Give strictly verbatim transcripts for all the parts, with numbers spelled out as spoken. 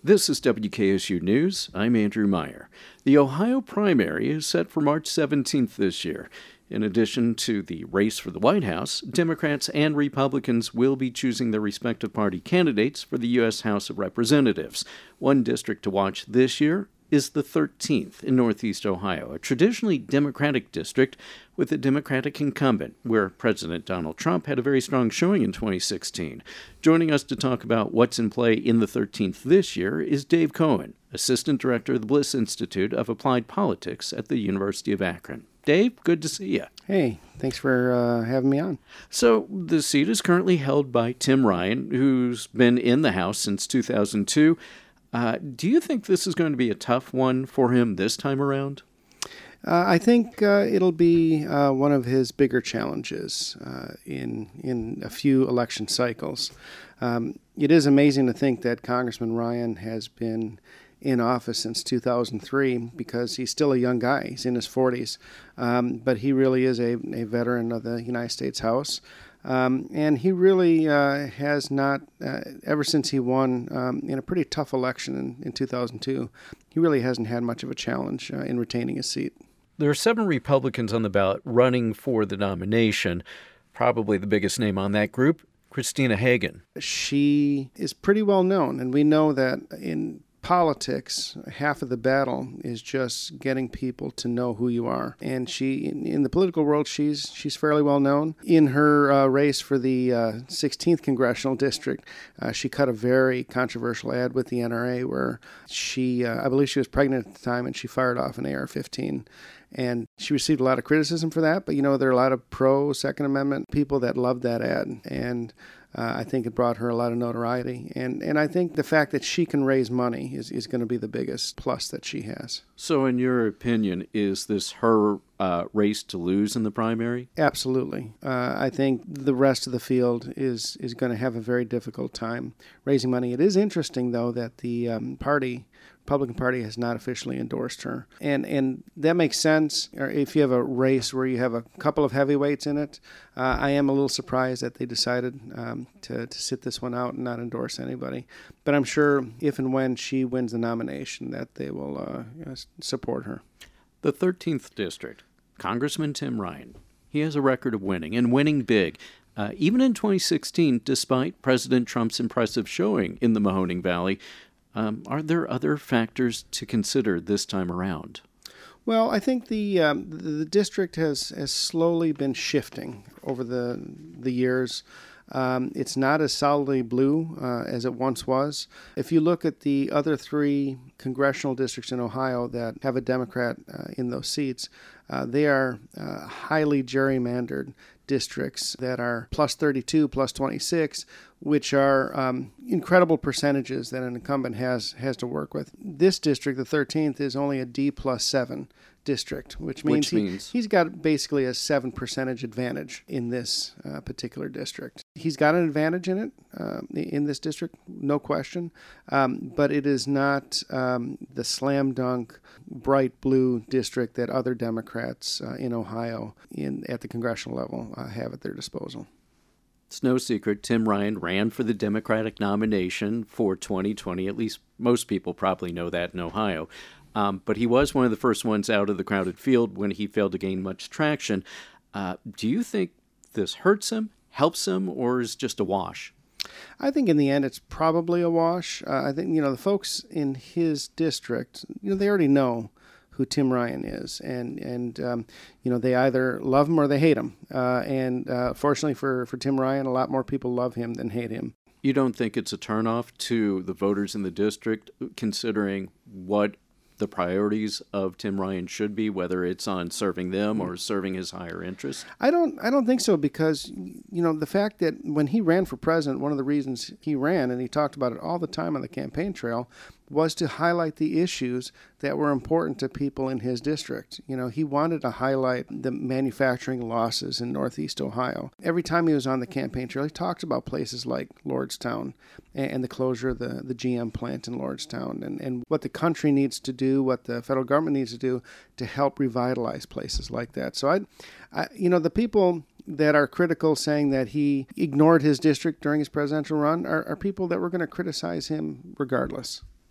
This is W K S U News. I'm Andrew Meyer. The Ohio primary is set for March seventeenth this year. In addition to the race for the White House, Democrats and Republicans will be choosing their respective party candidates for the U S House of Representatives. One district to watch this year is the thirteenth in Northeast Ohio, a traditionally Democratic district with a Democratic incumbent, where President Donald Trump had a very strong showing in twenty sixteen. Joining us to talk about what's in play in the thirteenth this year is Dave Cohen, Assistant Director of the Bliss Institute of Applied Politics at the University of Akron. Dave, good to see you. Hey, thanks for uh, having me on. So the seat is currently held by Tim Ryan, who's been in the House since two thousand two. Uh, do you think this is going to be a tough one for him this time around? Uh, I think uh, it'll be uh, one of his bigger challenges uh, in in a few election cycles. Um, it is amazing to think that Congressman Ryan has been in office since two thousand three, because he's still a young guy. He's in his forties, um, but he really is a, a veteran of the United States House. Um, and he really uh, has not, uh, ever since he won um, in a pretty tough election in, in two thousand two, he really hasn't had much of a challenge uh, in retaining his seat. There are seven Republicans on the ballot running for the nomination. Probably the biggest name on that group, Christina Hagan. She is pretty well known, and we know that in politics, half of the battle is just getting people to know who you are. And she, in, in the political world, she's she's fairly well known. In her uh, race for the uh, sixteenth Congressional District, uh, she cut a very controversial ad with the N R A where she, uh, I believe she was pregnant at the time, and she fired off an A R fifteen. And she received a lot of criticism for that. But, you know, there are a lot of pro-Second Amendment people that loved that ad. And Uh, I think it brought her a lot of notoriety. And and I think the fact that she can raise money is, is going to be the biggest plus that she has. So in your opinion, is this her uh, race to lose in the primary? Absolutely. Uh, I think the rest of the field is, is going to have a very difficult time raising money. It is interesting, though, that the um, party... Republican Party has not officially endorsed her. And and that makes sense. Or if you have a race where you have a couple of heavyweights in it, uh, I am a little surprised that they decided um, to, to sit this one out and not endorse anybody. But I'm sure if and when she wins the nomination that they will uh, you know, support her. The thirteenth District, Congressman Tim Ryan, he has a record of winning, and winning big. Uh, even in twenty sixteen, despite President Trump's impressive showing in the Mahoning Valley. Um, are there other factors to consider this time around? Well, I think the um, the, the district has, has slowly been shifting over the the years. Um, it's not as solidly blue uh, as it once was. If you look at the other three congressional districts in Ohio that have a Democrat uh, in those seats, uh, they are uh, highly gerrymandered districts that are plus thirty-two, plus twenty-six, which are um, incredible percentages that an incumbent has has to work with. This district, the thirteenth, is only a D plus seven district, which means, which means? He, he's got basically a seven percentage advantage in this uh, particular district. He's got an advantage in it, uh, in this district, no question, um, but it is not um, the slam dunk, bright blue district that other Democrats uh, in Ohio in at the congressional level uh, have at their disposal. It's no secret Tim Ryan ran for the Democratic nomination for twenty twenty. At least most people probably know that in Ohio. Um, but he was one of the first ones out of the crowded field when he failed to gain much traction. Uh, do you think this hurts him, helps him, or is just a wash? I think in the end it's probably a wash. Uh, I think, you know, the folks in his district, you know, they already know who Tim Ryan is. And, and um, you know, they either love him or they hate him. Uh, and uh, fortunately for, for Tim Ryan, a lot more people love him than hate him. You don't think it's a turnoff to the voters in the district, considering what the priorities of Tim Ryan should be, whether it's on serving them or serving his higher interests? I don't I don't think so, because, you know, the fact that when he ran for president, one of the reasons he ran, and he talked about it all the time on the campaign trail, was to highlight the issues that were important to people in his district. You know, he wanted to highlight the manufacturing losses in Northeast Ohio. Every time he was on the campaign trail, he talked about places like Lordstown and the closure of the, the G M plant in Lordstown, and, and what the country needs to do, what the federal government needs to do to help revitalize places like that. So, I, I you know, the people that are critical, saying that he ignored his district during his presidential run, are, are people that were going to criticize him regardless.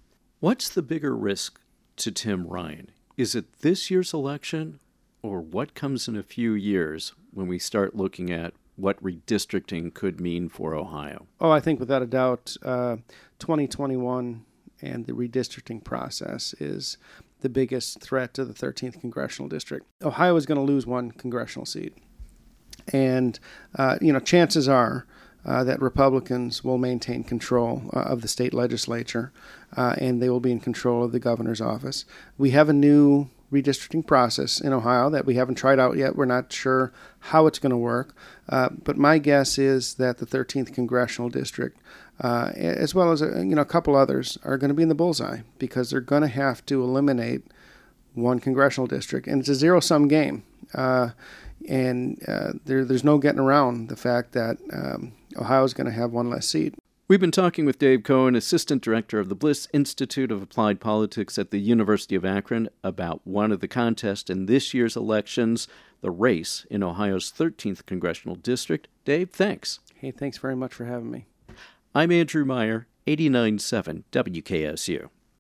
What's the bigger risk to Tim Ryan? Is it this year's election, or what comes in a few years when we start looking at what redistricting could mean for Ohio? Oh, I think without a doubt, uh, twenty twenty-one and the redistricting process is the biggest threat to the thirteenth Congressional District. Ohio is going to lose one congressional seat. And, uh, you know, chances are uh, that Republicans will maintain control uh, of the state legislature, uh, and they will be in control of the governor's office. We have a new redistricting process in Ohio that we haven't tried out yet. We're not sure how it's going to work. Uh, but my guess is that the thirteenth Congressional District, uh, as well as a, you know, a couple others, are going to be in the bullseye because they're going to have to eliminate one congressional district. And it's a zero-sum game. Uh, and uh, there, there's no getting around the fact that um, Ohio is going to have one less seat. We've been talking with Dave Cohen, Assistant Director of the Bliss Institute of Applied Politics at the University of Akron, about one of the contests in this year's elections, the race in Ohio's thirteenth Congressional District. Dave, thanks. Hey, thanks very much for having me. I'm Andrew Meyer, eighty-nine point seven W K S U.